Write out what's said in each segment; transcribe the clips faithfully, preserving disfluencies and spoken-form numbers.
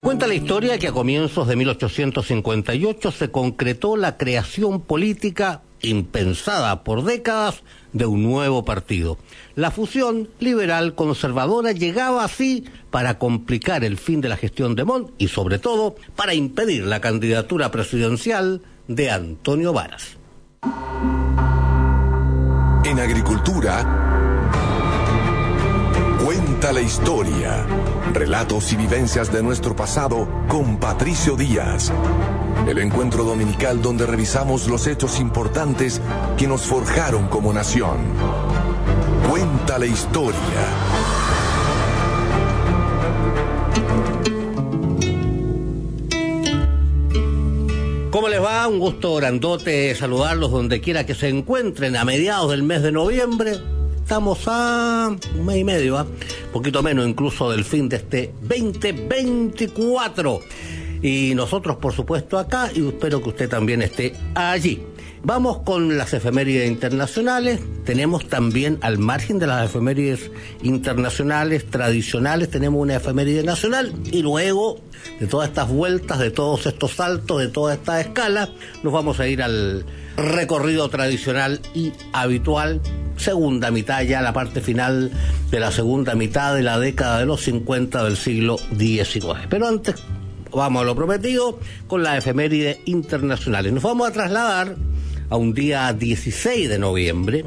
Cuenta la historia que a comienzos de mil ochocientos cincuenta y ocho se concretó la creación política impensada por décadas de un nuevo partido. La fusión liberal-conservadora llegaba así para complicar el fin de la gestión de Montt y sobre todo para impedir la candidatura presidencial de Antonio Varas. En agricultura, cuenta la historia. Relatos y vivencias de nuestro pasado con Patricio Díaz. El encuentro dominical donde revisamos los hechos importantes que nos forjaron como nación. Cuenta la historia. ¿Cómo les va? Un gusto grandote saludarlos donde quiera que se encuentren a mediados del mes de noviembre. Estamos a un mes y medio, ¿eh? Poquito menos incluso del fin de este veinte veinticuatro. Y nosotros, por supuesto, acá, y espero que usted también esté allí. Vamos con las efemérides internacionales. Tenemos también, al margen de las efemérides internacionales tradicionales, tenemos una efeméride nacional. Y luego, de todas estas vueltas, de todos estos saltos, de toda esta escala, nos vamos a ir al recorrido tradicional y habitual. Segunda mitad, ya la parte final de la segunda mitad de la década de los cincuenta del siglo diecinueve. Pero antes, vamos a lo prometido con las efemérides internacionales. Nos vamos a trasladar a un día dieciséis de noviembre,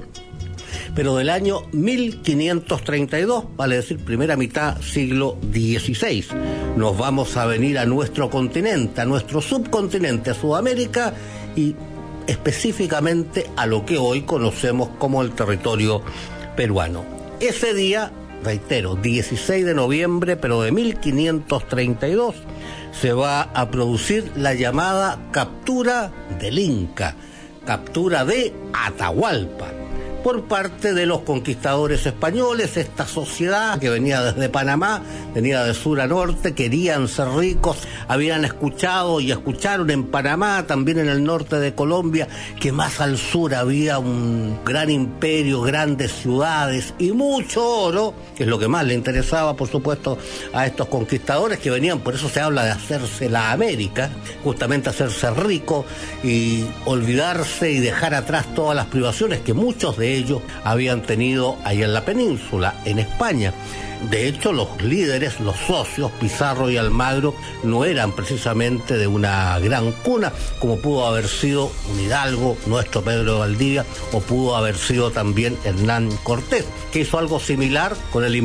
pero del año mil quinientos treinta y dos, vale decir, primera mitad siglo dieciséis. Nos vamos a venir a nuestro continente, a nuestro subcontinente, a Sudamérica, y específicamente a lo que hoy conocemos como el territorio peruano. Ese día, reitero, dieciséis de noviembre, pero de mil quinientos treinta y dos, se va a producir la llamada captura del Inca, captura de Atahualpa, por parte de los conquistadores españoles. Esta sociedad que venía desde Panamá, venía de sur a norte, querían ser ricos, habían escuchado y escucharon en Panamá, también en el norte de Colombia, que más al sur había un gran imperio, grandes ciudades y mucho oro, que es lo que más le interesaba, por supuesto, a estos conquistadores que venían. Por eso se habla de hacerse la América, justamente hacerse rico y olvidarse y dejar atrás todas las privaciones que muchos de ellos habían tenido ahí en la península, en España. De hecho, los líderes, los socios, Pizarro y Almagro, no eran precisamente de una gran cuna, como pudo haber sido un hidalgo, nuestro Pedro de Valdivia, o pudo haber sido también Hernán Cortés, que hizo algo similar con el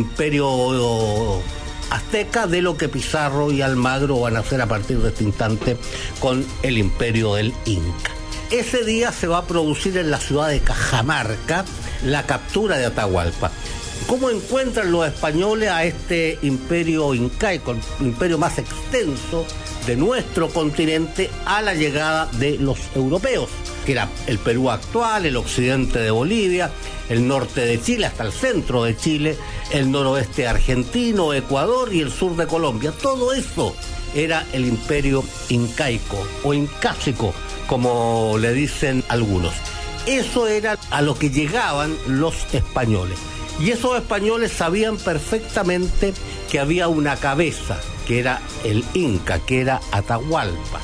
imperio azteca, de lo que Pizarro y Almagro van a hacer a partir de este instante con el imperio del Inca. Ese día se va a producir en la ciudad de Cajamarca la captura de Atahualpa. ¿Cómo encuentran los españoles a este imperio incaico, el imperio más extenso de nuestro continente, a la llegada de los europeos? Que era el Perú actual, el occidente de Bolivia, el norte de Chile hasta el centro de Chile, el noroeste argentino, Ecuador y el sur de Colombia. Todo eso era el imperio incaico o incásico, como le dicen algunos. Eso era a lo que llegaban los españoles. Y esos españoles sabían perfectamente que había una cabeza, que era el Inca, que era Atahualpa.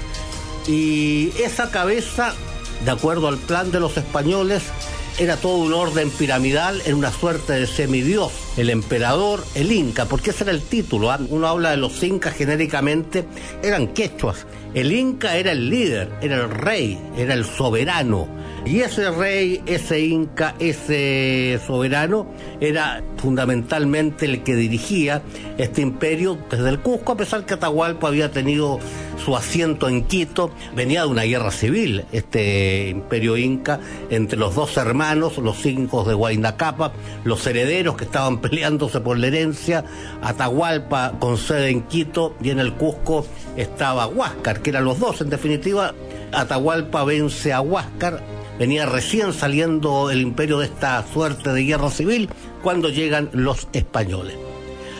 Y esa cabeza, de acuerdo al plan de los españoles, era todo un orden piramidal, era una suerte de semidios, el emperador, el Inca, porque ese era el título. Uno habla de los incas genéricamente, eran quechuas. El Inca era el líder, era el rey, era el soberano. Y ese rey, ese Inca, ese soberano, era fundamentalmente el que dirigía este imperio desde el Cusco, a pesar que Atahualpa había tenido su asiento en Quito. Venía de una guerra civil, este imperio inca, entre los dos hermanos, los incos de Huayna Cápac, los herederos que estaban peleándose por la herencia. Atahualpa con sede en Quito, y en el Cusco estaba Huáscar, que eran los dos. En definitiva, Atahualpa vence a Huáscar. Venía recién saliendo el imperio de esta suerte de guerra civil cuando llegan los españoles.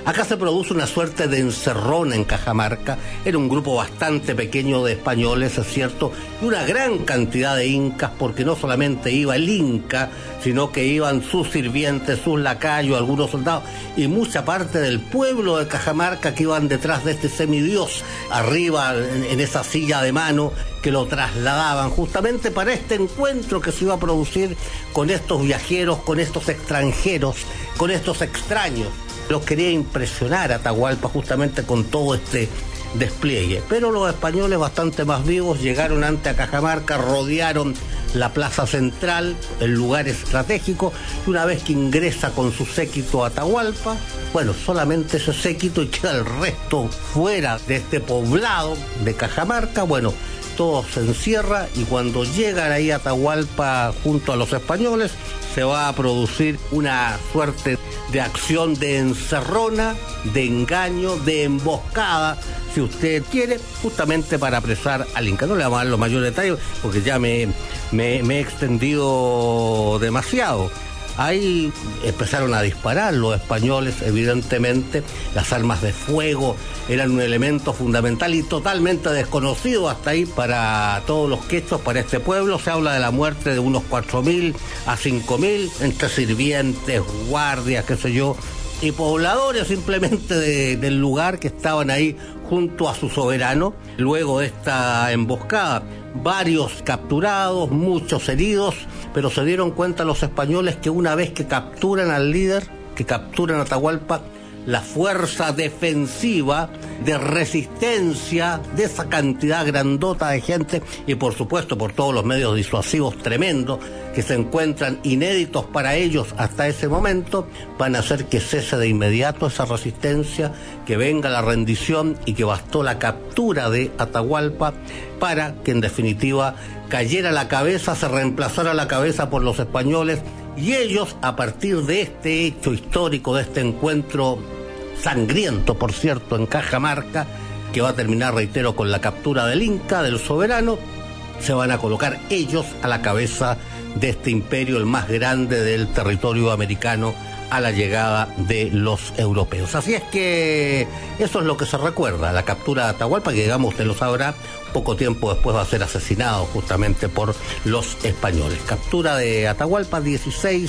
Acá se produce una suerte de encerrona en Cajamarca. Era un grupo bastante pequeño de españoles, es cierto, y una gran cantidad de incas, porque no solamente iba el inca, sino que iban sus sirvientes, sus lacayos, algunos soldados, y mucha parte del pueblo de Cajamarca que iban detrás de este semidios, arriba en, en esa silla de mano, que lo trasladaban justamente para este encuentro que se iba a producir con estos viajeros, con estos extranjeros, con estos extraños. Los quería impresionar a Atahualpa justamente con todo este despliegue. Pero los españoles, bastante más vivos, llegaron ante a Cajamarca, rodearon la plaza central, el lugar estratégico, y una vez que ingresa con su séquito a Atahualpa, bueno, solamente ese séquito y queda el resto fuera de este poblado de Cajamarca. Bueno, todo se encierra y cuando llegan ahí a Atahualpa junto a los españoles, se va a producir una suerte de acción de encerrona, de engaño, de emboscada, si usted quiere, justamente para apresar al inca. No le vamos a dar los mayores detalles porque ya me, me, me he extendido demasiado. Ahí empezaron a disparar los españoles, evidentemente. Las armas de fuego eran un elemento fundamental y totalmente desconocido hasta ahí para todos los quechos, para este pueblo. Se habla de la muerte de unos cuatro mil a cinco mil, entre sirvientes, guardias, qué sé yo, y pobladores simplemente de, del lugar que estaban ahí junto a su soberano. Luego de esta emboscada, varios capturados, muchos heridos, pero se dieron cuenta los españoles que una vez que capturan al líder, que capturan a Atahualpa, la fuerza defensiva de resistencia de esa cantidad grandota de gente, y por supuesto por todos los medios disuasivos tremendos que se encuentran inéditos para ellos hasta ese momento, van a hacer que cese de inmediato esa resistencia, que venga la rendición, y que bastó la captura de Atahualpa para que en definitiva cayera la cabeza, se reemplazara la cabeza por los españoles. Y ellos, a partir de este hecho histórico, de este encuentro sangriento, por cierto, en Cajamarca, que va a terminar, reitero, con la captura del Inca, del soberano, se van a colocar ellos a la cabeza de este imperio, el más grande del territorio americano, a la llegada de los europeos. Así es que eso es lo que se recuerda, la captura de Atahualpa, que digamos, usted lo sabrá, poco tiempo después va a ser asesinado justamente por los españoles. Captura de Atahualpa, dieciséis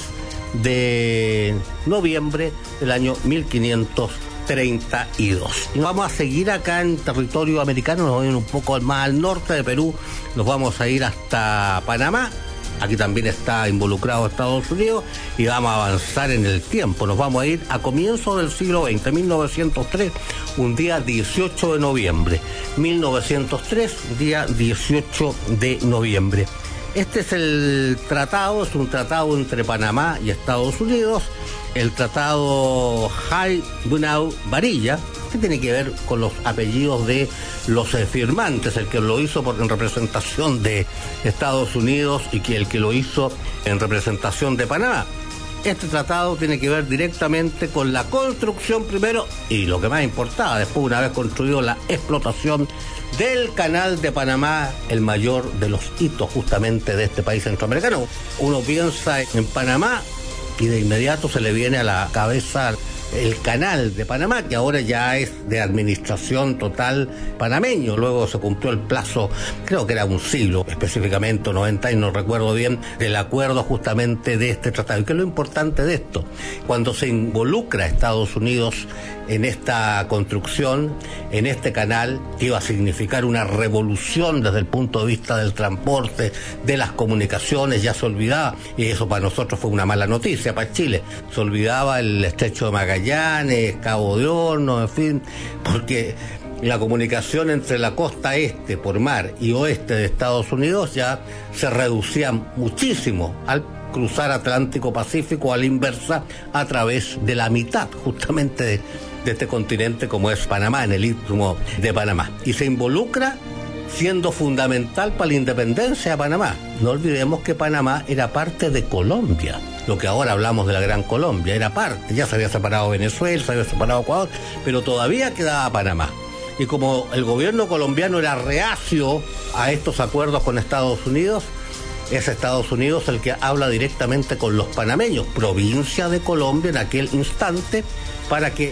de noviembre del año mil quinientos treinta y dos. Y vamos a seguir acá en territorio americano, nos vamos a ir un poco más al norte de Perú, nos vamos a ir hasta Panamá. Aquí también está involucrado Estados Unidos, y vamos a avanzar en el tiempo. Nos vamos a ir a comienzos del siglo veinte, mil novecientos tres, un día dieciocho de noviembre. mil novecientos tres, día dieciocho de noviembre. Este es el tratado, es un tratado entre Panamá y Estados Unidos, el tratado Hay-Bunau-Varilla, que tiene que ver con los apellidos de los eh, firmantes, el que lo hizo por, en representación de Estados Unidos y que el que lo hizo en representación de Panamá. Este tratado tiene que ver directamente con la construcción primero, y lo que más importaba, después, una vez construido, la explotación del Canal de Panamá, el mayor de los hitos justamente de este país centroamericano. Uno piensa en Panamá y de inmediato se le viene a la cabeza el Canal de Panamá, que ahora ya es de administración total panameño. Luego se cumplió el plazo, creo que era un siglo específicamente, noventa, y no recuerdo bien, del acuerdo justamente de este tratado. Y que es lo importante de esto, cuando se involucra a Estados Unidos en esta construcción, en este canal, que iba a significar una revolución desde el punto de vista del transporte, de las comunicaciones, ya se olvidaba, y eso para nosotros fue una mala noticia, para Chile, se olvidaba el estrecho de Magallanes, Cabo de Horno, en fin, porque la comunicación entre la costa este por mar y oeste de Estados Unidos ya se reducía muchísimo al cruzar Atlántico-Pacífico, a la inversa, a través de la mitad justamente de, de este continente, como es Panamá, en el istmo de Panamá. Y se involucra siendo fundamental para la independencia de Panamá. No olvidemos que Panamá era parte de Colombia. Lo que ahora hablamos de la Gran Colombia era parte. Ya se había separado Venezuela, se había separado Ecuador, pero todavía quedaba Panamá. Y como el gobierno colombiano era reacio a estos acuerdos con Estados Unidos, es Estados Unidos el que habla directamente con los panameños, provincia de Colombia en aquel instante, para que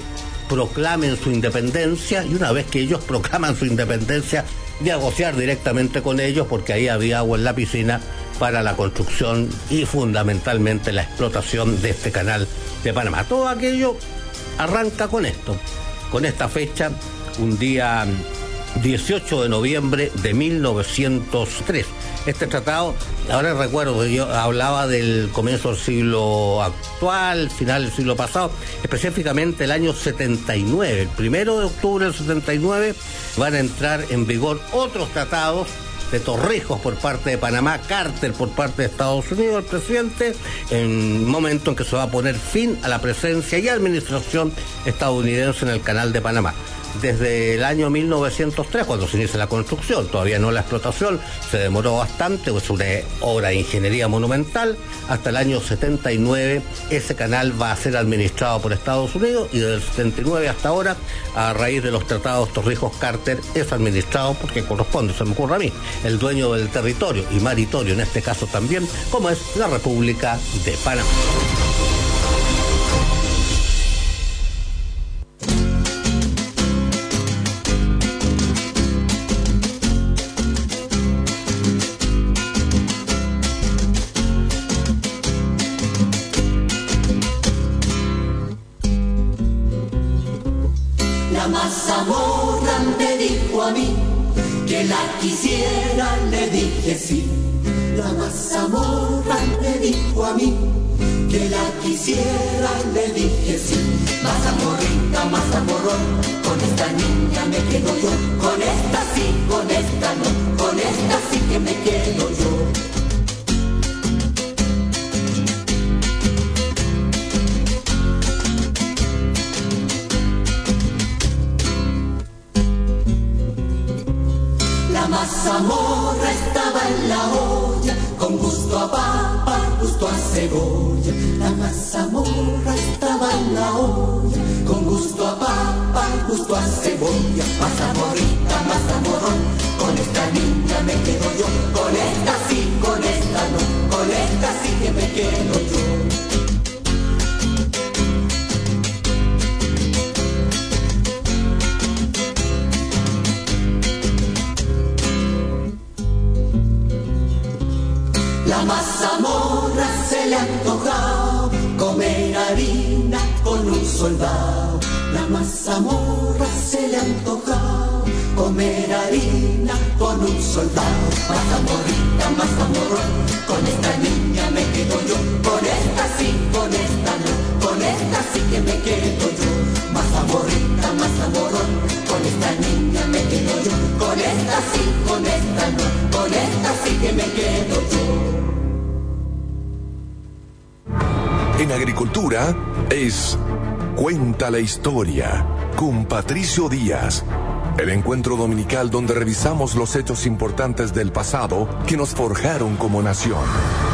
proclamen su independencia, y una vez que ellos proclaman su independencia, negociar directamente con ellos, porque ahí había agua en la piscina para la construcción y fundamentalmente la explotación de este canal de Panamá. Todo aquello arranca con esto, con esta fecha, un día dieciocho de noviembre de mil novecientos tres. Este tratado, ahora recuerdo, yo hablaba del comienzo del siglo actual, final del siglo pasado, específicamente el año setenta y nueve. El primero de octubre del setenta y nueve van a entrar en vigor otros tratados de Torrijos por parte de Panamá, Carter por parte de Estados Unidos, el presidente, en un momento en que se va a poner fin a la presencia y administración estadounidense en el canal de Panamá. Desde el año mil novecientos tres, cuando se inicia la construcción, todavía no la explotación, se demoró bastante, es una obra de ingeniería monumental, hasta el año setenta y nueve ese canal va a ser administrado por Estados Unidos, y desde el setenta y nueve hasta ahora, a raíz de los tratados Torrijos-Carter, es administrado porque corresponde, se me ocurre a mí, el dueño del territorio, y maritorio en este caso también, como es la República de Panamá. Mazamorra me dijo a mí que la quisiera, le dije sí. La mazamorra me dijo a mí que la quisiera, le dije sí. Mazamorrita, mazamorrón, con esta niña me quedo yo. Con esta sí, con esta no, con esta sí que me quedo yo. La mazamorra estaba en la olla, con gusto a papa, gusto a cebolla. La mazamorra estaba en la olla, con gusto a papa, gusto a cebolla. Mazamorrita, mazamorrón, con esta niña me quedo yo. Con esta sí, con esta no, con esta sí que me quedo yo. La mazamorra se le antojaba comer harina con un soldado. La mazamorra se le antojaba comer harina con un soldado. Mazamorrita, mazamorrón, con esta niña me quedo yo. Con esta sí, con esta no, con esta sí que me quedo yo. Mazamorrita, mazamorrón, con esta niña me quedo yo. Con esta sí, con esta no, con esta sí que me quedo yo. En agricultura es Cuenta la Historia con Patricio Díaz, el encuentro dominical donde revisamos los hechos importantes del pasado que nos forjaron como nación.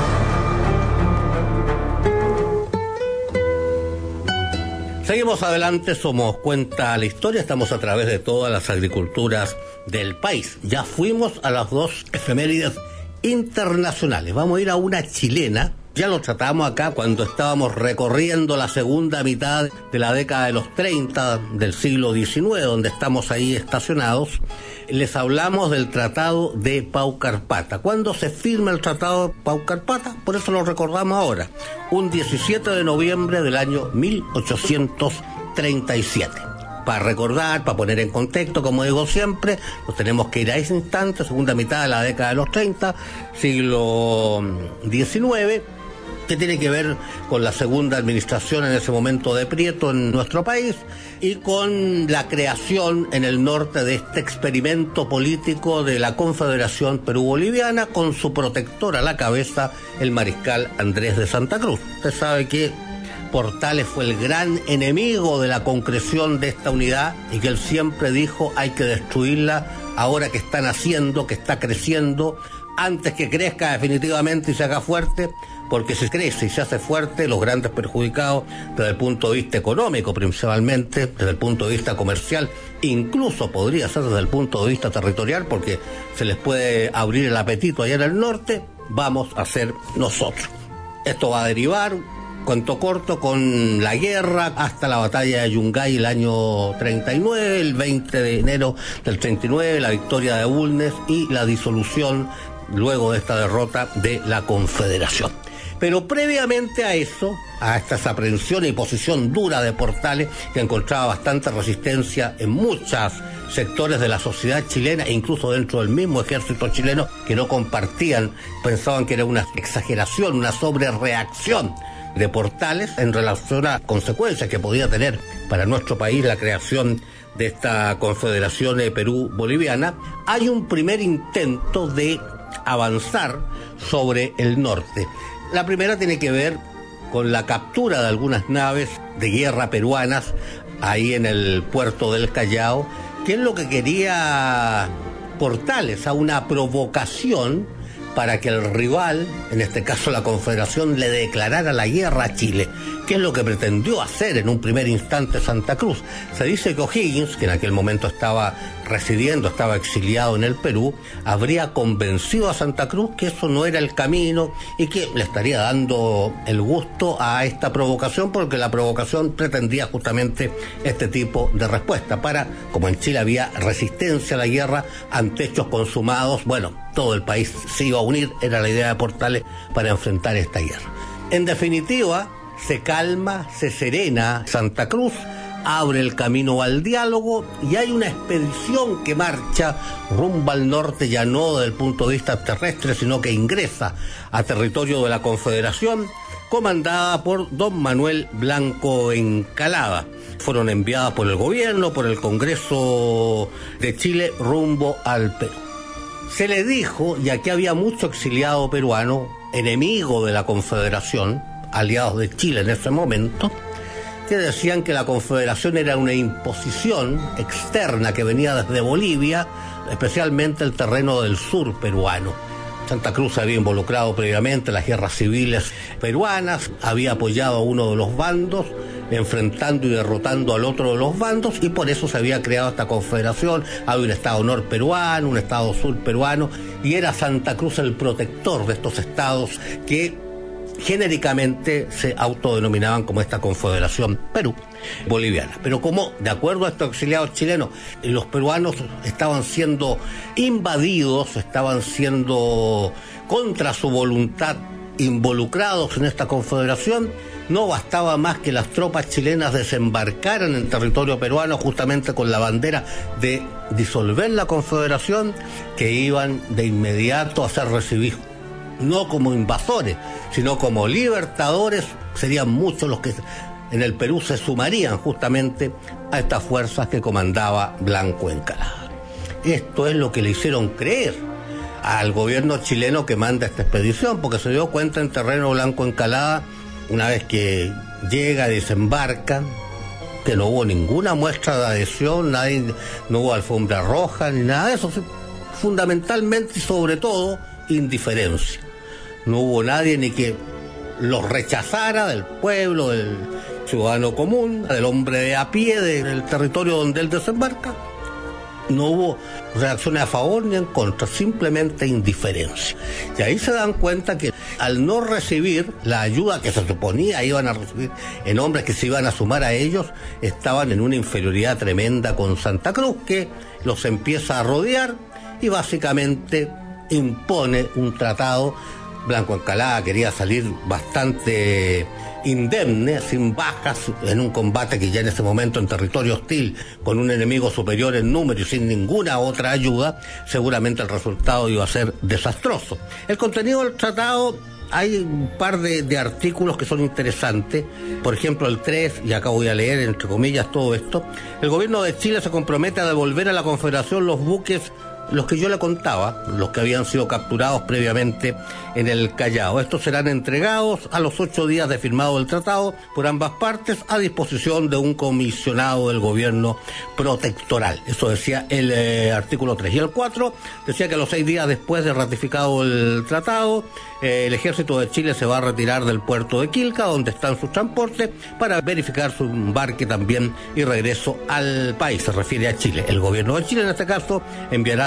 Seguimos adelante, somos Cuenta la Historia, estamos a través de todas las agriculturas del país. Ya fuimos a las dos efemérides internacionales, vamos a ir a una chilena. Ya lo tratamos acá cuando estábamos recorriendo la segunda mitad de la década de los treinta del siglo diecinueve, donde estamos ahí estacionados. Les hablamos del Tratado de Paucarpata. ¿Cuándo se firma el Tratado de Paucarpata? Por eso lo recordamos ahora. Un diecisiete de noviembre del año mil ochocientos treinta y siete. Para recordar, para poner en contexto, como digo siempre, nos tenemos que ir a ese instante, segunda mitad de la década de los treinta, siglo diecinueve, que tiene que ver con la segunda administración en ese momento de Prieto en nuestro país y con la creación en el norte de este experimento político de la Confederación Perú-Boliviana, con su protector a la cabeza, el mariscal Andrés de Santa Cruz. Usted sabe que Portales fue el gran enemigo de la concreción de esta unidad y que él siempre dijo hay que destruirla ahora que está naciendo, que está creciendo, antes que crezca definitivamente y se haga fuerte, porque si crece y se hace fuerte, los grandes perjudicados desde el punto de vista económico principalmente, desde el punto de vista comercial, incluso podría ser desde el punto de vista territorial, porque se les puede abrir el apetito allá en el norte, vamos a ser nosotros. Esto va a derivar Cuento corto, con la guerra hasta la batalla de Yungay el año treinta y nueve, el veinte de enero del treinta y nueve, la victoria de Bulnes y la disolución, luego de esta derrota, de la Confederación. Pero previamente a eso, a estas aprehensiones y posición dura de Portales, que encontraba bastante resistencia en muchos sectores de la sociedad chilena e incluso dentro del mismo ejército chileno, que no compartían, pensaban que era una exageración, una sobrereacción de Portales en relación a las consecuencias que podía tener para nuestro país la creación de esta Confederación Perú-Boliviana. Hay un primer intento de avanzar sobre el norte. La primera tiene que ver con la captura de algunas naves de guerra peruanas ahí en el puerto del Callao, que es lo que quería Portales, a una provocación para que el rival, en este caso la Confederación, le declarara la guerra a Chile, que es lo que pretendió hacer en un primer instante Santa Cruz. Se dice que O'Higgins, que en aquel momento estaba residiendo, estaba exiliado en el Perú, habría convencido a Santa Cruz que eso no era el camino y que le estaría dando el gusto a esta provocación, porque la provocación pretendía justamente este tipo de respuesta para, como en Chile había resistencia a la guerra ante hechos consumados, bueno, todo el país se iba a unir, era la idea de Portales para enfrentar esta guerra. En definitiva, se calma, se serena Santa Cruz, abre el camino al diálogo y hay una expedición que marcha rumbo al norte, ya no desde el punto de vista terrestre, sino que ingresa a territorio de la Confederación, comandada por don Manuel Blanco Encalada. Fueron enviadas por el gobierno, por el Congreso de Chile, rumbo al Perú. Se le dijo, ya que había mucho exiliado peruano, enemigo de la Confederación, aliados de Chile en ese momento, que decían que la Confederación era una imposición externa que venía desde Bolivia, especialmente el terreno del sur peruano. Santa Cruz se había involucrado previamente en las guerras civiles peruanas, había apoyado a uno de los bandos, enfrentando y derrotando al otro de los bandos, y por eso se había creado esta confederación. Había un estado norperuano, un estado surperuano, y era Santa Cruz el protector de estos estados que genéricamente se autodenominaban como esta Confederación Perú Boliviana. Pero como, de acuerdo a estos exiliados chilenos, los peruanos estaban siendo invadidos, estaban siendo contra su voluntad involucrados en esta confederación, no bastaba más que las tropas chilenas desembarcaran en territorio peruano justamente con la bandera de disolver la confederación, que iban de inmediato a ser recibidos no como invasores, sino como libertadores. Serían muchos los que en el Perú se sumarían justamente a estas fuerzas que comandaba Blanco Encalada. Esto es lo que le hicieron creer al gobierno chileno que manda esta expedición, porque se dio cuenta en terreno Blanco Encalada, una vez que llega, desembarca, que no hubo ninguna muestra de adhesión, nadie, no hubo alfombra roja ni nada de eso, fundamentalmente y sobre todo indiferencia. No hubo nadie ni que los rechazara, del pueblo, del ciudadano común, del hombre de a pie del territorio donde él desembarca. No hubo reacciones a favor ni en contra, simplemente indiferencia. Y ahí se dan cuenta que al no recibir la ayuda que se suponía iban a recibir en hombres que se iban a sumar a ellos, estaban en una inferioridad tremenda con Santa Cruz, que los empieza a rodear y básicamente impone un tratado. Blanco Encalada quería salir bastante indemne, sin bajas, en un combate que ya en ese momento en territorio hostil, con un enemigo superior en número y sin ninguna otra ayuda, seguramente el resultado iba a ser desastroso. El contenido del tratado, hay un par de, de artículos que son interesantes. Por ejemplo, el tres, y acá voy a leer entre comillas todo esto: el gobierno de Chile se compromete a devolver a la Confederación los buques, los que yo le contaba, los que habían sido capturados previamente en el Callao. Estos serán entregados a los ocho días de firmado el tratado por ambas partes a disposición de un comisionado del gobierno protectoral. Eso decía el eh, artículo tres. Y el cuatro decía que a los seis días después de ratificado el tratado, eh, el ejército de Chile se va a retirar del puerto de Quilca, donde están sus transportes, para verificar su embarque también y regreso al país. Se refiere a Chile. El gobierno de Chile, en este caso, enviará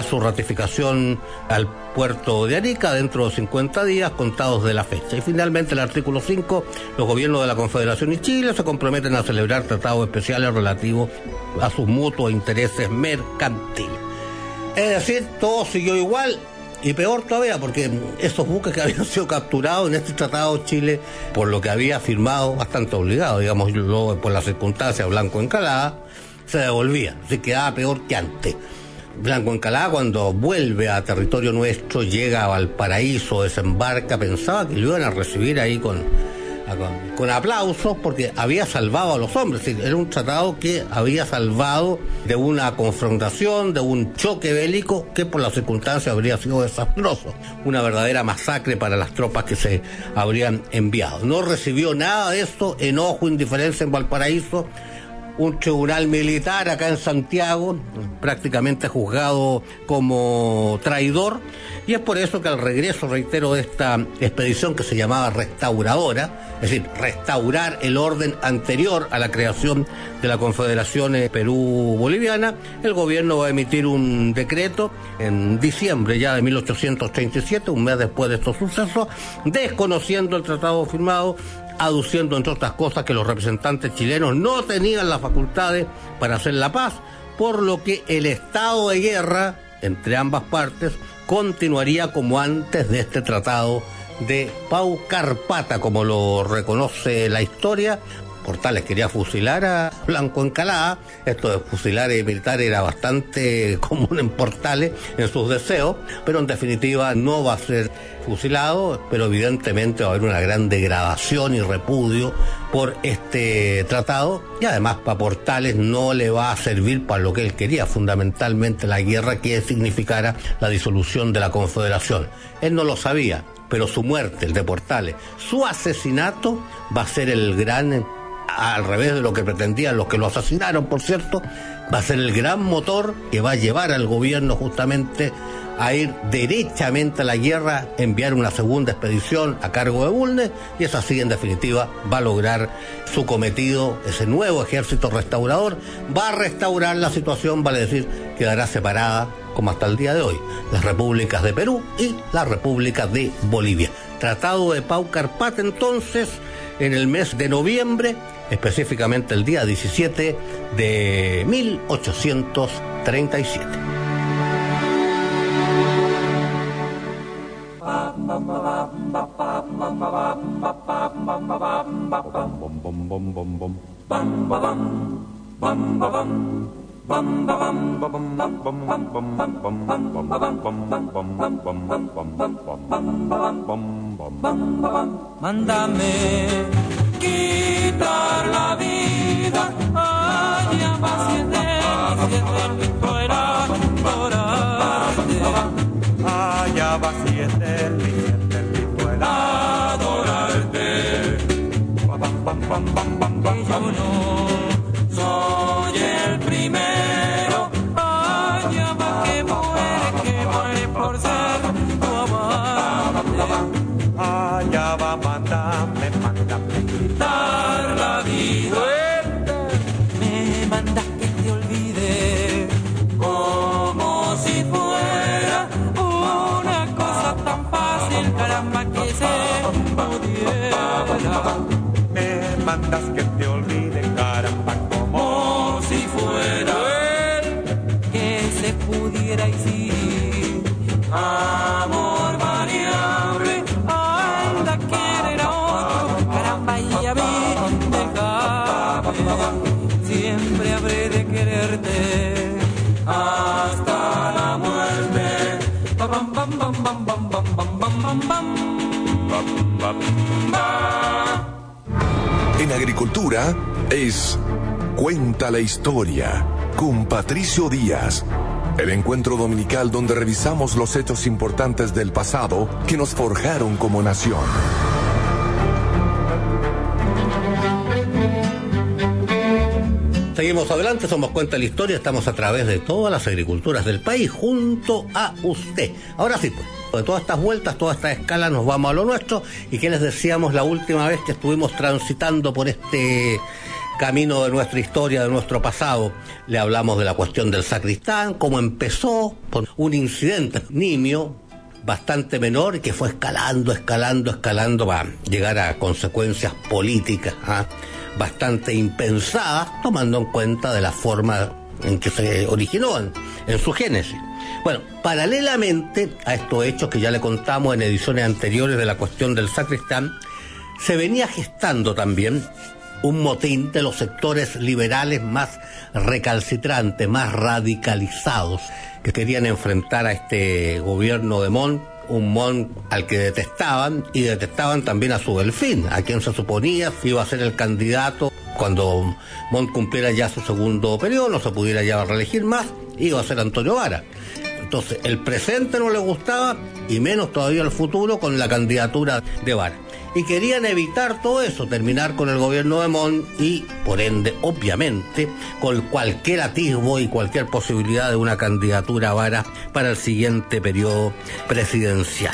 su ratificación al puerto de Arica dentro de cincuenta días contados de la fecha. Y finalmente el artículo cinco, los gobiernos de la Confederación y Chile se comprometen a celebrar tratados especiales relativos a sus mutuos intereses mercantiles. Es decir, todo siguió igual y peor todavía, porque esos buques que habían sido capturados en este tratado, Chile, por lo que había firmado, bastante obligado, digamos, luego por las circunstancias, Blanco Encalada, se devolvían, así quedaba peor que antes. Blanco Encalada, cuando vuelve a territorio nuestro, llega a Valparaíso, desembarca, pensaba que lo iban a recibir ahí con, con, con aplausos, porque había salvado a los hombres. Es decir, era un tratado que había salvado de una confrontación, de un choque bélico que por las circunstancias habría sido desastroso, una verdadera masacre para las tropas que se habrían enviado. No recibió nada de esto, enojo, indiferencia en Valparaíso. Un tribunal militar acá en Santiago, prácticamente juzgado como traidor, y es por eso que al regreso, reitero, de esta expedición que se llamaba restauradora, es decir, restaurar el orden anterior a la creación de la Confederación Perú-Boliviana, el gobierno va a emitir un decreto en diciembre ya de mil ochocientos treinta y siete, un mes después de estos sucesos, desconociendo el tratado firmado, aduciendo, entre otras cosas, que los representantes chilenos no tenían las facultades para hacer la paz, por lo que el estado de guerra entre ambas partes continuaría como antes de este tratado de Paucarpata, como lo reconoce la historia. Portales quería fusilar a Blanco Encalada. Esto de fusilar y militar era bastante común en Portales, en sus deseos, pero en definitiva no va a ser fusilado, pero evidentemente va a haber una gran degradación y repudio por este tratado, y además para Portales no le va a servir para lo que él quería, fundamentalmente la guerra que significara la disolución de la Confederación. Él no lo sabía, pero su muerte, el de Portales, su asesinato va a ser el gran, al revés de lo que pretendían los que lo asesinaron, por cierto, va a ser el gran motor que va a llevar al gobierno justamente a ir derechamente a la guerra, enviar una segunda expedición a cargo de Bulnes, y es así, en definitiva, va a lograr su cometido. Ese nuevo ejército restaurador va a restaurar la situación, vale decir, quedará separada, como hasta el día de hoy, las repúblicas de Perú y la República de Bolivia. Tratado de Paucarpata, entonces, en el mes de noviembre, específicamente el día diecisiete de mil ochocientos treinta y siete. Mándame quitar la vida, allá va siete, siete fuera adorarte, allá va siete, siete fuera adorarte, que yo no soy el primero, allá va que muere, que muere por ser tu amante. Allá va, mándame, mándame quitar la vida. Me mandas que te olvide como si fuera una cosa tan fácil, caramba, que se pudiera. Me mandas que te olvide, caramba, como si fuera que se pudiera, y sí, amor variable. Siempre habré de quererte hasta la muerte. Bam, bam, bam, bam, bam, bam, bam, bam, bam, bam. En agricultura es Cuenta la Historia con Patricio Díaz. El encuentro dominical donde revisamos los hechos importantes del pasado que nos forjaron como nación. Seguimos adelante, somos Cuenta la Historia, estamos a través de todas las agriculturas del país, junto a usted. Ahora sí, pues, de todas estas vueltas, toda esta escala, nos vamos a lo nuestro. Y que les decíamos la última vez que estuvimos transitando por este camino de nuestra historia, de nuestro pasado. Le hablamos de la cuestión del sacristán, cómo empezó por un incidente nimio, bastante menor, y que fue escalando, escalando, escalando para llegar a consecuencias políticas ¿eh? bastante impensadas, tomando en cuenta de la forma en que se originó en, en su génesis. Bueno, paralelamente a estos hechos que ya le contamos en ediciones anteriores de la cuestión del sacristán, se venía gestando también un motín de los sectores liberales más recalcitrantes, más radicalizados, que querían enfrentar a este gobierno de Montt, un Montt al que detestaban, y detestaban también a su Delfín, a quien se suponía iba a ser el candidato cuando Montt cumpliera ya su segundo periodo, no se pudiera ya reelegir más, iba a ser Antonio Vara. Entonces, el presente no le gustaba, y menos todavía el futuro con la candidatura de Vara. Y querían evitar todo eso, terminar con el gobierno de Montt y, por ende, obviamente, con cualquier atisbo y cualquier posibilidad de una candidatura a Vara para el siguiente periodo presidencial.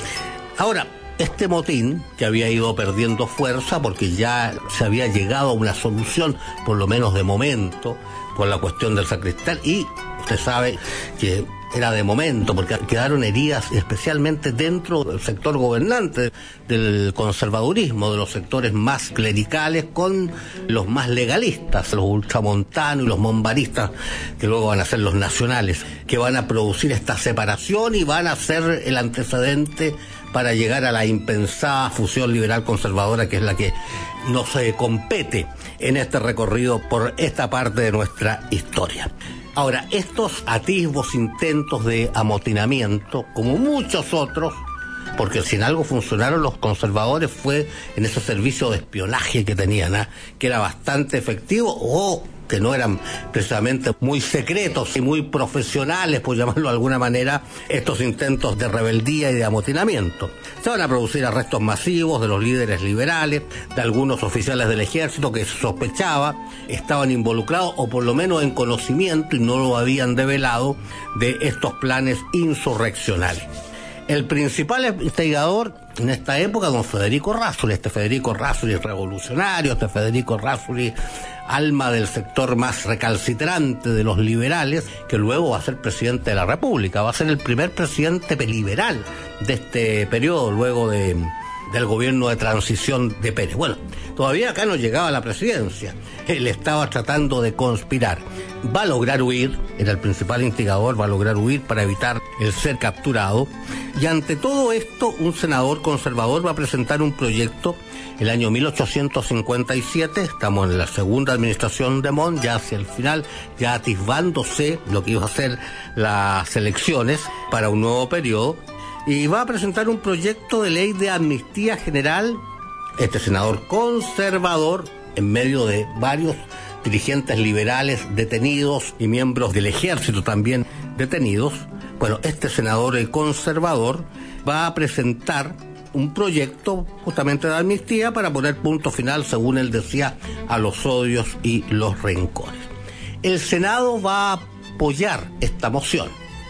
Ahora, este motín, que había ido perdiendo fuerza porque ya se había llegado a una solución, por lo menos de momento, por la cuestión del sacristán, y usted sabe que era de momento, porque quedaron heridas especialmente dentro del sector gobernante, del conservadurismo, de los sectores más clericales con los más legalistas, los ultramontanos y los monbaristas, que luego van a ser los nacionales, que van a producir esta separación y van a ser el antecedente para llegar a la impensada fusión liberal-conservadora, que es la que nos eh, compete en este recorrido por esta parte de nuestra historia. Ahora, estos atisbos, intentos de amotinamiento, como muchos otros, porque si en algo funcionaron los conservadores fue en ese servicio de espionaje que tenían, ¿eh? que era bastante efectivo, o que no eran precisamente muy secretos y muy profesionales, por llamarlo de alguna manera, estos intentos de rebeldía y de amotinamiento. Se van a producir arrestos masivos de los líderes liberales, de algunos oficiales del ejército que se sospechaba estaban involucrados, o por lo menos en conocimiento, y no lo habían develado, de estos planes insurreccionales. El principal instigador en esta época, don Federico Razzoli, este Federico Razzoli revolucionario, este Federico Razzoli alma del sector más recalcitrante de los liberales, que luego va a ser presidente de la República, va a ser el primer presidente liberal de este periodo, luego de, del gobierno de transición de Pérez. Bueno, todavía acá no llegaba a la presidencia, él estaba tratando de conspirar. Va a lograr huir, era el principal instigador, va a lograr huir para evitar el ser capturado, y ante todo esto un senador conservador va a presentar un proyecto el año mil ochocientos cincuenta y siete, estamos en la segunda administración de Montt, ya hacia el final, ya atisbándose lo que iba a ser las elecciones para un nuevo periodo, y va a presentar un proyecto de ley de amnistía general, este senador conservador, en medio de varios dirigentes liberales detenidos y miembros del ejército también detenidos. Bueno, este senador conservador va a presentar un proyecto justamente de amnistía para poner punto final, según él decía, a los odios y los rencores. El Senado va a apoyar esta moción.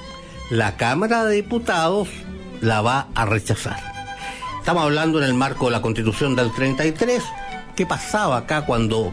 La Cámara de Diputados la va a rechazar. Estamos hablando en el marco de la Constitución del treinta y tres. ¿Qué pasaba acá cuando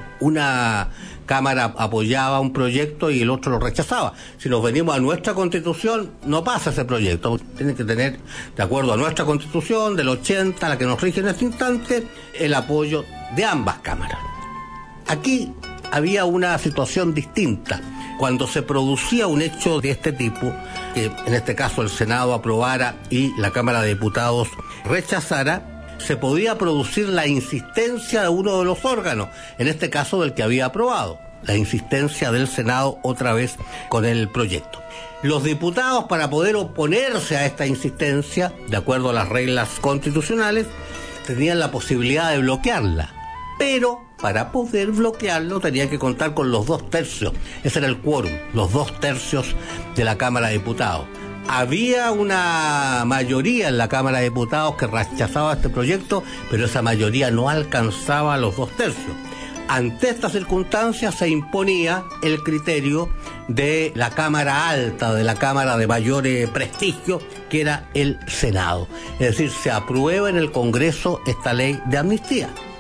una Cámara apoyaba un proyecto y el otro lo rechazaba? Si nos venimos a nuestra Constitución, no pasa ese proyecto. Tiene que tener, de acuerdo a nuestra Constitución del ochenta, la que nos rige en este instante, el apoyo de ambas cámaras. Aquí había una situación distinta. Cuando se producía un hecho de este tipo, que en este caso el Senado aprobara y la Cámara de Diputados rechazara, se podía producir la insistencia de uno de los órganos, en este caso del que había aprobado, la insistencia del Senado otra vez con el proyecto. Los diputados, para poder oponerse a esta insistencia, de acuerdo a las reglas constitucionales, tenían la posibilidad de bloquearla, pero para poder bloquearlo tenían que contar con los dos tercios, ese era el quórum, los dos tercios de la Cámara de Diputados. Había una mayoría en la Cámara de Diputados que rechazaba este proyecto, pero esa mayoría no alcanzaba los dos tercios. Ante estas circunstancias se imponía el criterio de la Cámara Alta, de la Cámara de mayor eh, prestigio, que era el Senado. Es decir, se aprueba en el Congreso esta ley de amnistía.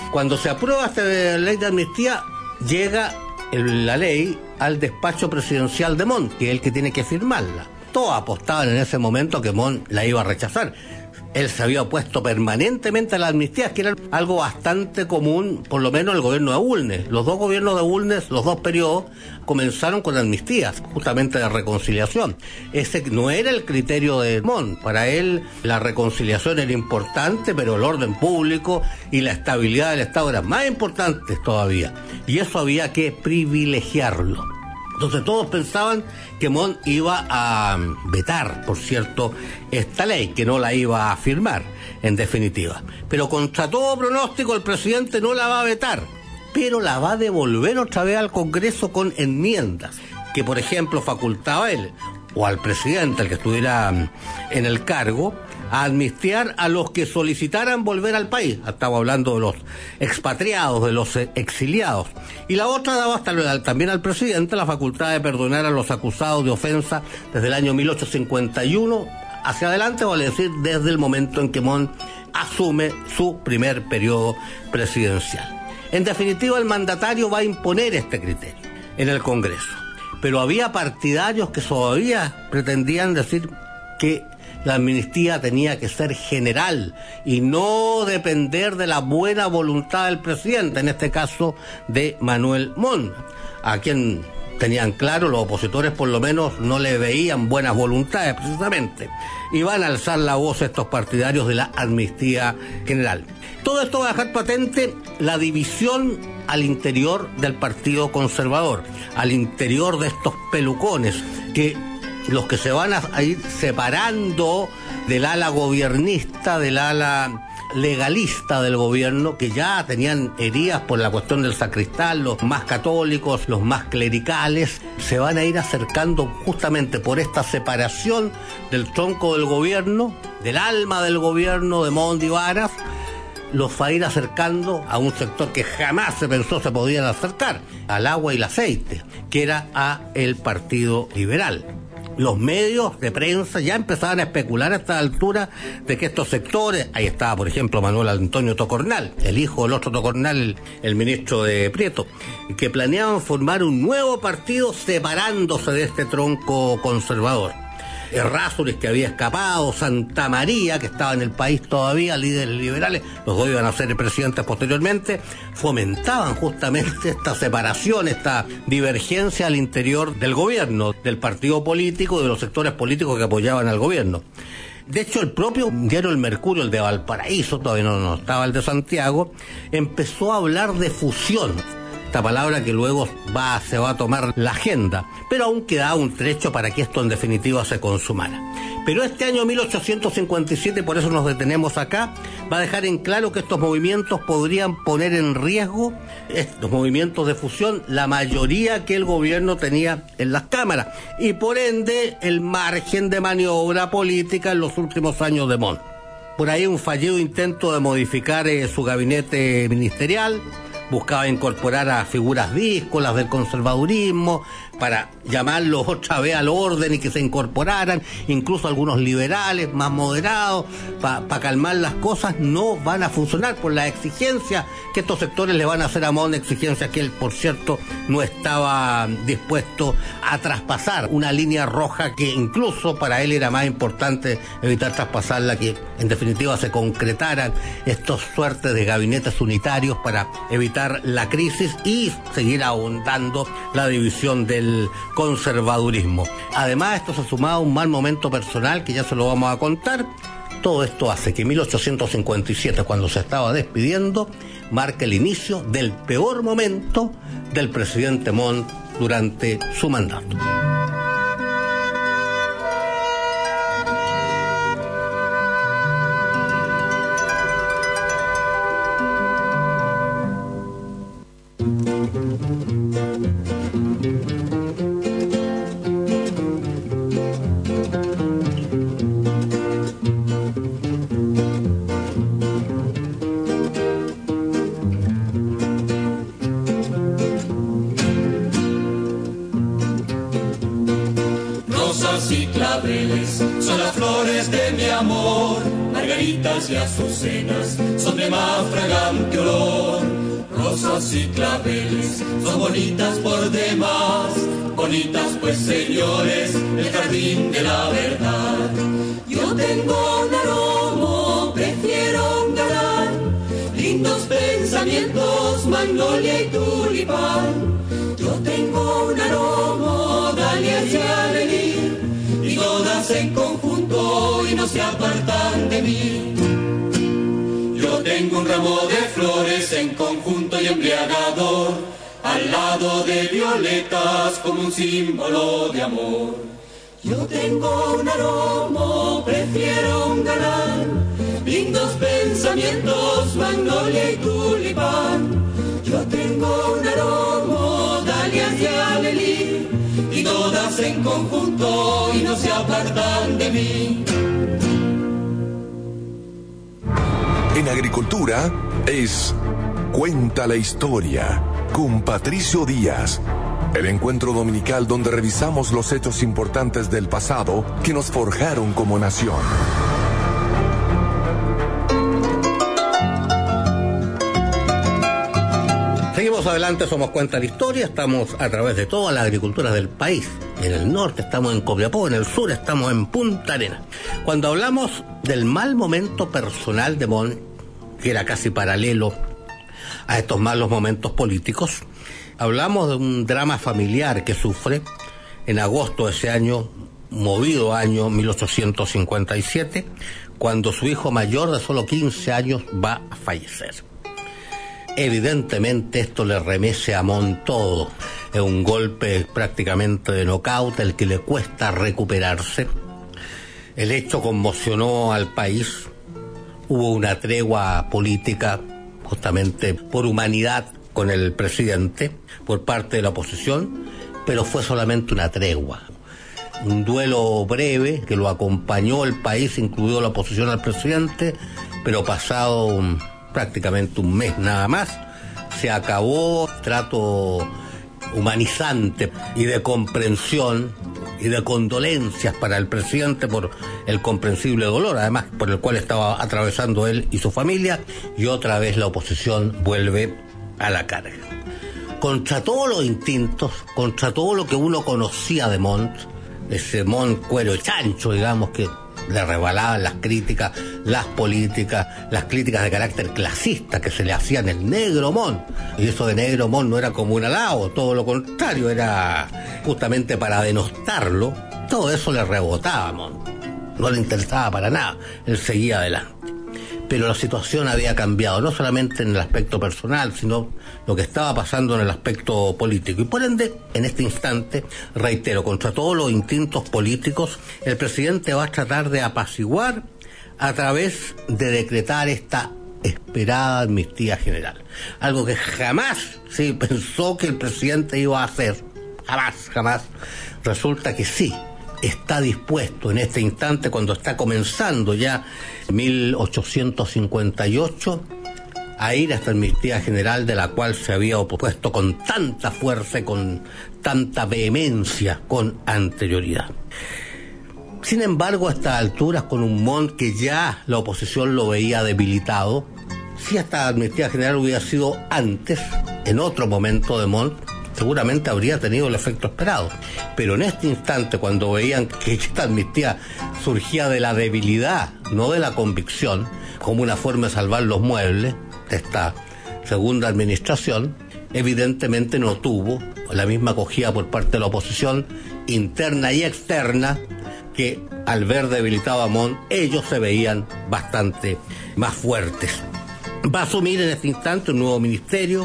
Cuando se aprueba esta ley de amnistía, llega el, la ley al despacho presidencial de Montt, que es el que tiene que firmarla. Todos apostaban en ese momento que Montt la iba a rechazar. Él se había opuesto permanentemente a la amnistía, que era algo bastante común, por lo menos el gobierno de Bulnes. Los dos gobiernos de Bulnes, los dos periodos, comenzaron con amnistías, justamente de reconciliación. Ese no era el criterio de Montt. Para él la reconciliación era importante, pero el orden público y la estabilidad del Estado eran más importantes todavía. Y eso había que privilegiarlo. Entonces todos pensaban que Montt iba a vetar, por cierto, esta ley, que no la iba a firmar, en definitiva. Pero contra todo pronóstico el presidente no la va a vetar, pero la va a devolver otra vez al Congreso con enmiendas, que por ejemplo facultaba a él, o al presidente, el que estuviera en el cargo, a amnistiar a los que solicitaran volver al país. Estamos hablando de los expatriados, de los exiliados. Y la otra daba hasta también al presidente la facultad de perdonar a los acusados de ofensa desde el año mil ochocientos cincuenta y uno hacia adelante, vale decir, desde el momento en que Montt asume su primer periodo presidencial. En definitiva, el mandatario va a imponer este criterio en el Congreso. Pero había partidarios que todavía pretendían decir que la amnistía tenía que ser general y no depender de la buena voluntad del presidente, en este caso de Manuel Montt, a quien tenían claro los opositores, por lo menos no le veían buenas voluntades precisamente, y van a alzar la voz estos partidarios de la amnistía general. Todo esto va a dejar patente la división al interior del Partido Conservador, al interior de estos pelucones, que los que se van a ir separando del ala gobiernista, del ala legalista del gobierno, que ya tenían heridas por la cuestión del sacristán, los más católicos, los más clericales, se van a ir acercando justamente por esta separación del tronco del gobierno, del alma del gobierno de Montt y Varas, los va a ir acercando a un sector que jamás se pensó se podían acercar, al agua y el aceite, que era a el Partido Liberal. Los medios de prensa ya empezaban a especular a esta altura de que estos sectores, ahí estaba por ejemplo Manuel Antonio Tocornal, el hijo del otro Tocornal, el, el ministro de Prieto, que planeaban formar un nuevo partido separándose de este tronco conservador. Errázuriz, que había escapado, Santa María, que estaba en el país todavía, líderes liberales, los dos iban a ser presidentes posteriormente, fomentaban justamente esta separación, esta divergencia al interior del gobierno, del partido político y de los sectores políticos que apoyaban al gobierno. De hecho, el propio diario El Mercurio, el de Valparaíso, todavía no, no estaba el de Santiago, empezó a hablar de fusión. Esta palabra que luego va, se va a tomar la agenda, pero aún queda un trecho para que esto en definitiva se consumara. Pero este año mil ochocientos cincuenta y siete, por eso nos detenemos acá, va a dejar en claro que estos movimientos podrían poner en riesgo, estos movimientos de fusión, la mayoría que el gobierno tenía en las cámaras, y por ende el margen de maniobra política en los últimos años de Montt. Por ahí un fallido intento de modificar eh, su gabinete ministerial, buscaba incorporar a figuras díscolas del conservadurismo para llamarlos otra vez al orden y que se incorporaran, incluso algunos liberales más moderados, para pa calmar las cosas. No van a funcionar por la exigencia que estos sectores le van a hacer a Montt, exigencia que él, por cierto, no estaba dispuesto a traspasar, una línea roja que incluso para él era más importante evitar traspasarla, que en definitiva se concretaran estos suertes de gabinetes unitarios para evitar la crisis y seguir ahondando la división del conservadurismo. Además, esto se sumaba a un mal momento personal que ya se lo vamos a contar. Todo esto hace que mil ochocientos cincuenta y siete, cuando se estaba despidiendo, marque el inicio del peor momento del presidente Montt durante su mandato. Son las flores de mi amor, margaritas y azucenas son de más fragante olor. Rosas y claveles son bonitas por demás, bonitas pues señores, el jardín de la verdad. Yo tengo un aroma, prefiero un galán, lindos pensamientos, magnolia y tulipán. Yo tengo un aroma, dalias y alegría, y todas en conjunto y no se apartan de mí. Yo tengo un ramo de flores en conjunto y embriagador, al lado de violetas como un símbolo de amor. Yo tengo un aroma, prefiero un galán, lindos pensamientos, magnolia y tulipán. Yo tengo un aroma, dalias y alelí, y todas en conjunto y no se apartan de mí. En agricultura es Cuenta la Historia con Patricio Díaz. El encuentro dominical donde revisamos los hechos importantes del pasado que nos forjaron como nación. Seguimos adelante, somos Cuenta la Historia, estamos a través de todas las agriculturas del país. En el norte estamos en Copiapó, en el sur estamos en Punta Arenas. Cuando hablamos del mal momento personal de Montt, que era casi paralelo a estos malos momentos políticos, hablamos de un drama familiar que sufre en agosto de ese año, movido año mil ochocientos cincuenta y siete, cuando su hijo mayor de solo quince años va a fallecer. Evidentemente esto le remece a Montt todo. Es un golpe prácticamente de nocaut, el que le cuesta recuperarse. El hecho conmocionó al país. Hubo una tregua política, justamente por humanidad, con el presidente, por parte de la oposición, pero fue solamente una tregua. Un duelo breve que lo acompañó el país, incluido la oposición al presidente, pero pasado un, prácticamente un mes nada más, se acabó el trato humanizante y de comprensión y de condolencias para el presidente por el comprensible dolor, además por el cual estaba atravesando él y su familia, y otra vez la oposición vuelve a la carga. Contra todos los instintos, contra todo lo que uno conocía de Montt, ese Montt cuero y chancho, digamos, que le rebalaban las críticas, las políticas, las críticas de carácter clasista que se le hacían el negro Montt. Y eso de negro Montt no era como un halago, todo lo contrario, era justamente para denostarlo. Todo eso le rebotaba a Montt, no le interesaba para nada, él seguía adelante. Pero la situación había cambiado, no solamente en el aspecto personal, sino lo que estaba pasando en el aspecto político. Y por ende, en este instante, reitero, contra todos los instintos políticos, el presidente va a tratar de apaciguar a través de decretar esta esperada amnistía general. Algo que jamás se pensó que el presidente iba a hacer. Jamás, jamás. Resulta que sí. Está dispuesto en este instante, cuando está comenzando ya mil ochocientos cincuenta y ocho, a ir a esta amnistía general de la cual se había opuesto con tanta fuerza y con tanta vehemencia con anterioridad. Sin embargo, a estas alturas, con un Montt que ya la oposición lo veía debilitado, si esta amnistía general hubiera sido antes, en otro momento de Montt, seguramente habría tenido el efecto esperado. Pero en este instante, cuando veían que esta amnistía surgía de la debilidad, no de la convicción, como una forma de salvar los muebles de esta segunda administración, evidentemente no tuvo la misma acogida por parte de la oposición interna y externa, que al ver debilitado a Montt, ellos se veían bastante más fuertes. Va a asumir en este instante un nuevo ministerio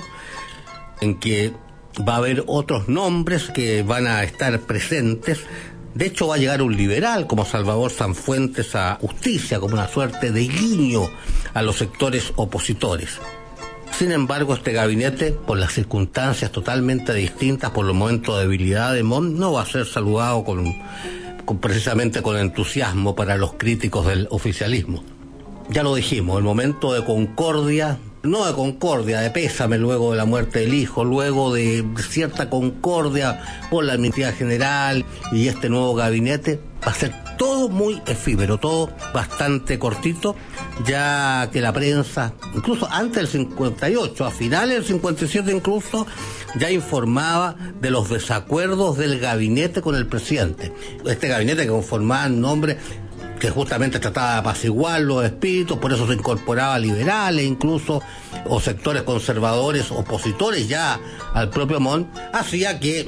en que va a haber otros nombres que van a estar presentes. De hecho, va a llegar un liberal como Salvador Sanfuentes a Justicia, como una suerte de guiño a los sectores opositores. Sin embargo, este gabinete, por las circunstancias totalmente distintas, por los momentos de debilidad de Montt, no va a ser saludado con, con precisamente con entusiasmo para los críticos del oficialismo. Ya lo dijimos, el momento de concordia no de concordia, de pésame luego de la muerte del hijo, luego de cierta concordia por la amnistía general y este nuevo gabinete, va a ser todo muy efímero, todo bastante cortito, ya que la prensa, incluso antes del cincuenta y ocho, a finales del cincuenta y siete incluso, ya informaba de los desacuerdos del gabinete con el presidente. Este gabinete que conformaba en nombre que justamente trataba de apaciguar los espíritus, por eso se incorporaba liberales incluso, o sectores conservadores opositores ya al propio Montt, hacía que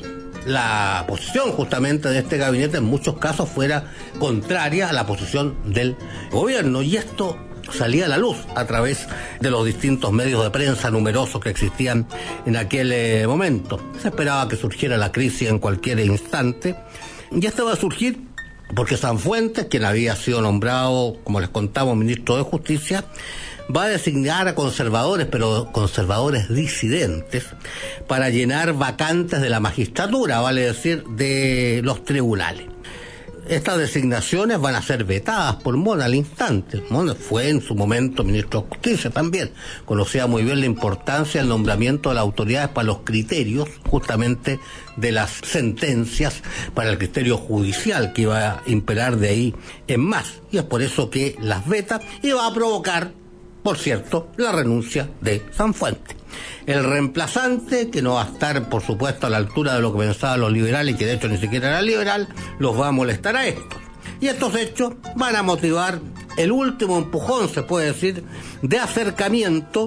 la posición justamente de este gabinete en muchos casos fuera contraria a la posición del gobierno, y esto salía a la luz a través de los distintos medios de prensa numerosos que existían en aquel eh, momento. Se esperaba que surgiera la crisis en cualquier instante, y esto va a surgir porque Sanfuentes, quien había sido nombrado, como les contamos, ministro de Justicia, va a designar a conservadores, pero conservadores disidentes, para llenar vacantes de la magistratura, vale decir, de los tribunales. Estas designaciones van a ser vetadas por Montt al instante. Montt fue en su momento ministro de Justicia también, conocía muy bien la importancia del nombramiento de las autoridades para los criterios, justamente de las sentencias, para el criterio judicial que iba a imperar de ahí en más, y es por eso que las veta y va a provocar, por cierto, la renuncia de Sanfuentes. El reemplazante, que no va a estar, por supuesto, a la altura de lo que pensaban los liberales, que de hecho ni siquiera era liberal, los va a molestar a estos. Y estos hechos van a motivar el último empujón, se puede decir, de acercamiento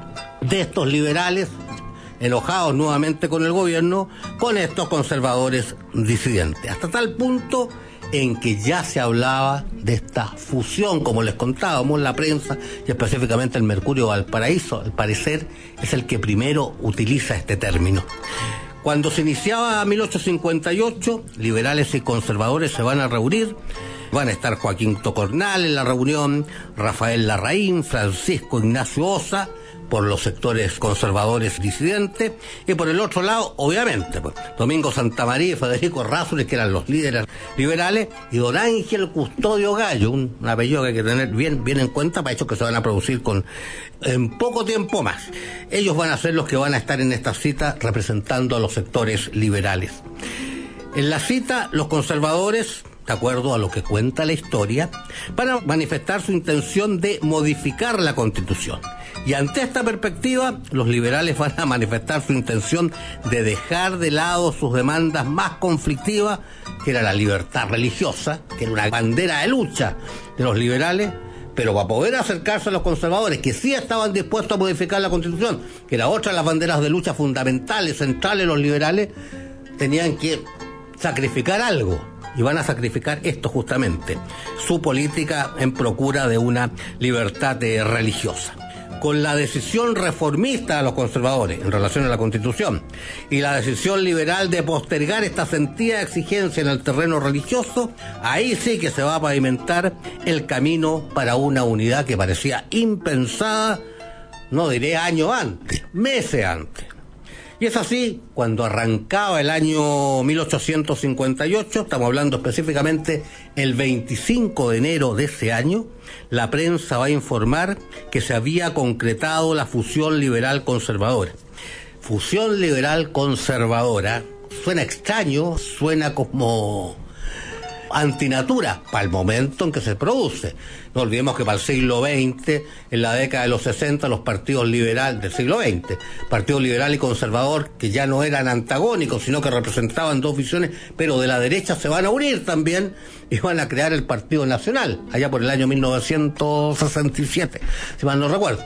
de estos liberales, enojados nuevamente con el gobierno, con estos conservadores disidentes. Hasta tal punto en que ya se hablaba de esta fusión, como les contábamos, la prensa, y específicamente el Mercurio Valparaíso, al parecer, es el que primero utiliza este término. Cuando se iniciaba mil ochocientos cincuenta y ocho, liberales y conservadores se van a reunir, van a estar Joaquín Tocornal en la reunión, Rafael Larraín, Francisco Ignacio Ossa, por los sectores conservadores disidentes, y por el otro lado, obviamente, pues, Domingo Santamaría y Federico Errázuriz, que eran los líderes liberales, y don Ángel Custodio Gallo, un, un apellido que hay que tener bien, bien en cuenta para hechos que se van a producir con en poco tiempo más. Ellos van a ser los que van a estar en esta cita representando a los sectores liberales. En la cita, los conservadores, de acuerdo a lo que cuenta la historia, van a manifestar su intención de modificar la Constitución. Y ante esta perspectiva, los liberales van a manifestar su intención de dejar de lado sus demandas más conflictivas, que era la libertad religiosa, que era una bandera de lucha de los liberales, pero para poder acercarse a los conservadores, que sí estaban dispuestos a modificar la Constitución, que era otra de las banderas de lucha fundamentales, centrales de los liberales, tenían que sacrificar algo. Y van a sacrificar esto justamente, su política en procura de una libertad religiosa. Con la decisión reformista de los conservadores en relación a la Constitución y la decisión liberal de postergar esta sentida exigencia en el terreno religioso, ahí sí que se va a pavimentar el camino para una unidad que parecía impensada, no diré años antes, meses antes. Y es así, cuando arrancaba el año mil ochocientos cincuenta y ocho, estamos hablando específicamente el veinticinco de enero de ese año, la prensa va a informar que se había concretado la fusión liberal-conservadora. Fusión liberal-conservadora, suena extraño, suena como antinatura para el momento en que se produce. No olvidemos que para el siglo veinte, en la década de los sesenta, los partidos liberales del siglo veinte, partido liberal y conservador, que ya no eran antagónicos, sino que representaban dos visiones, pero de la derecha se van a unir también y van a crear el Partido Nacional, allá por el año mil novecientos sesenta y siete, si mal no recuerdo.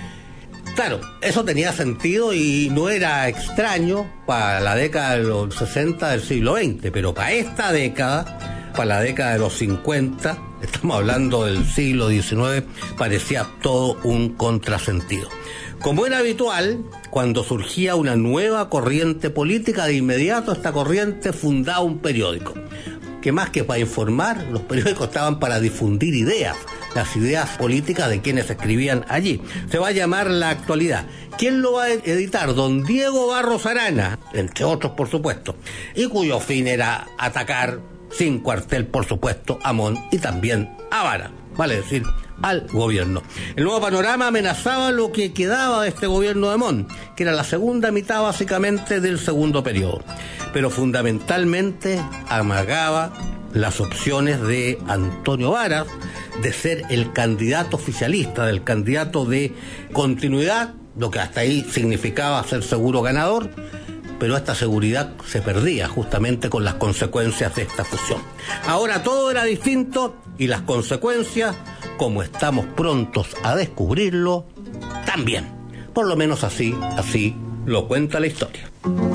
Claro, eso tenía sentido y no era extraño para la década de los sesenta del siglo veinte, pero para esta década, para la década de los cincuenta, estamos hablando del siglo diecinueve, parecía todo un contrasentido. Como era habitual, cuando surgía una nueva corriente política, de inmediato esta corriente fundaba un periódico, que más que para informar, los periódicos estaban para difundir ideas, las ideas políticas de quienes escribían allí. Se va a llamar La Actualidad. ¿Quién lo va a editar? Don Diego Barros Arana, entre otros por supuesto, y cuyo fin era atacar sin cuartel, por supuesto, a Montt y también a Vara, vale decir, al gobierno. El nuevo panorama amenazaba lo que quedaba de este gobierno de Montt, que era la segunda mitad básicamente del segundo periodo, pero fundamentalmente amagaba las opciones de Antonio Varas de ser el candidato oficialista, del candidato de continuidad, lo que hasta ahí significaba ser seguro ganador, pero esta seguridad se perdía justamente con las consecuencias de esta fusión. Ahora todo era distinto y las consecuencias, como estamos prontos a descubrirlo, también. Por lo menos así, así lo cuenta la historia.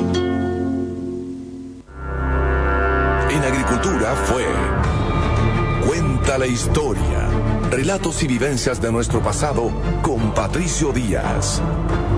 En agricultura fue Cuenta la historia. Relatos y vivencias de nuestro pasado con Patricio Díaz.